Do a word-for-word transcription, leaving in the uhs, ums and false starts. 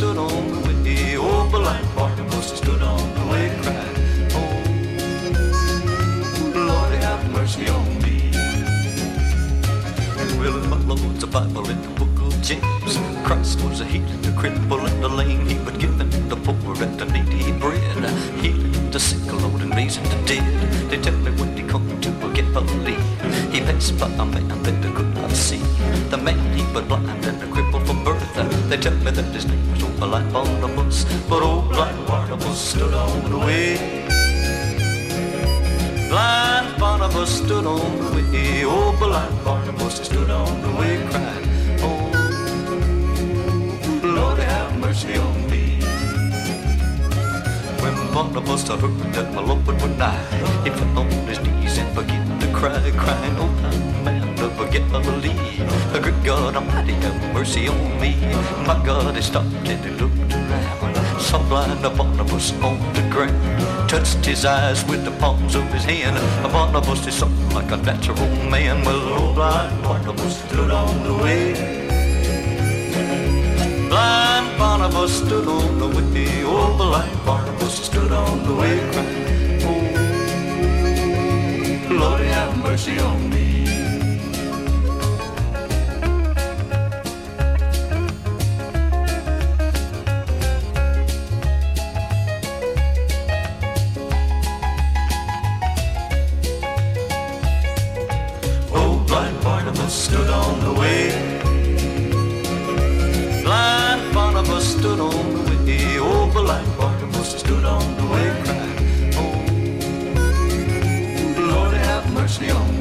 stood on the way. Oh, blind Barnabas stood on the way, cried, oh, Lord, have mercy on me. Well, in my Lord's a Bible in the book of James, Christ was a healing the cripple and the lame. He would give the poor and the needy bread, healing the sick, Lord, and raising the dead. They tell me when he come to Galilee, he passed by a man that they could not see. The man, he was blind and a cripple from birth. They tell me that his name was old blind Barnabas, but old blind Barnabas stood on the way. Blind Barnabas stood on the way. Oh, blind Barnabas stood on the way, cried, oh, Lord, have mercy on me. When Barnabas heard that my Lord would die, he fell on his knees and began to cry, crying, oh, man of Galilee, good God Almighty, have mercy on me. My God, he stopped and he looked around, saw blind Barnabas on the ground, touched his eyes with the palms of his hand. Barnabas, he saw like a natural man. Well, oh, blind Barnabas stood on the way. Blind Barnabas stood on the way. Oh, blind Barnabas stood on the way, crying, oh, Lord, have mercy on me. Blind Barnabas stood on the way. Blind Barnabas stood on the way. Oh, blind Barnabas stood on the way, crying, oh, Lord, have mercy on me.